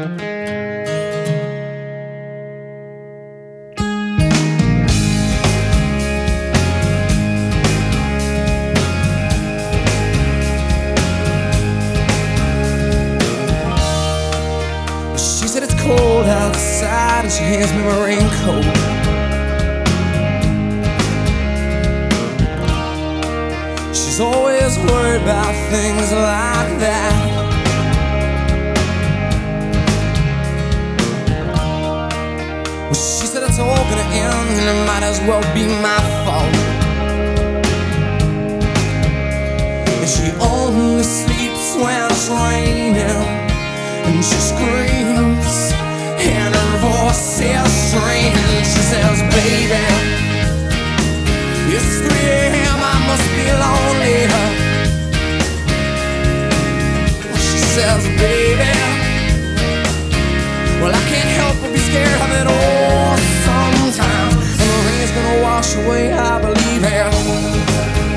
She said it's cold outside and she hands me my raincoat. She's always worried about things like that. Well, she said it's all gonna end and it might as well be my fault. And she only sleeps when it's raining. And she screams, and her voice is strange. She says, baby, it's 3 a.m., I must be lonely. She says, baby, well, I can't help but be scared of it all sometimes. And the rain's gonna wash away, I believe it.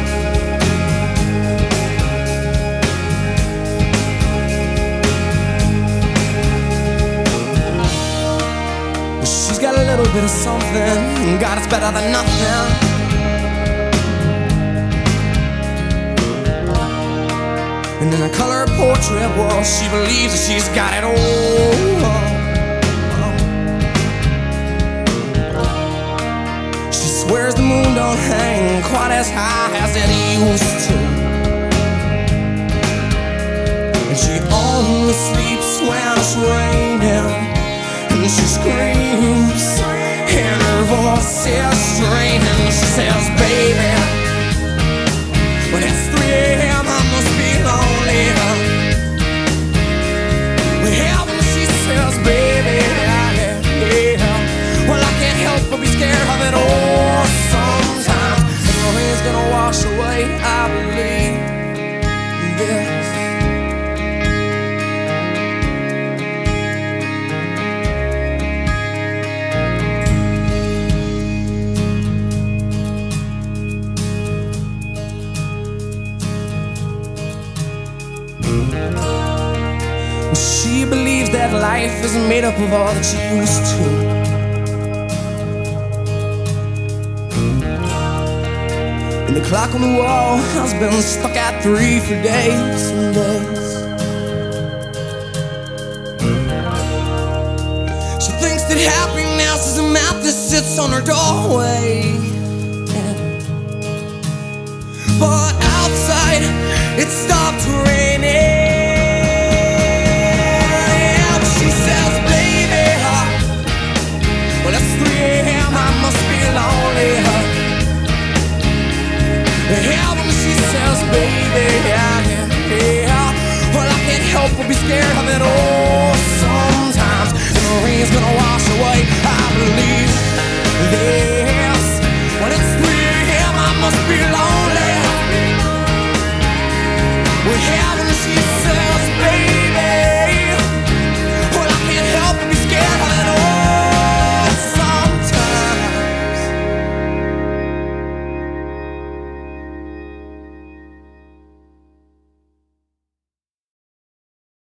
She's got a little bit of something, God, it's better than nothing. And in a color portrait, well, she believes that she's got it all. She swears the moon don't hang quite as high as it used to. And she only sleeps when it's raining. And she screams, and her voice is strange. And she says, baby, when it's 3 a.m., I must be lonely. Well, and she says, baby, yeah. Well, I can't help but be scared of it all sometimes. And the rain's gonna wash away, I believe this. Well, she believes that life isn't made up of all that she used to. And the clock on the wall has been stuck at 3 for days and days. She thinks that happiness is a map that sits on her doorway. But outside, it's dark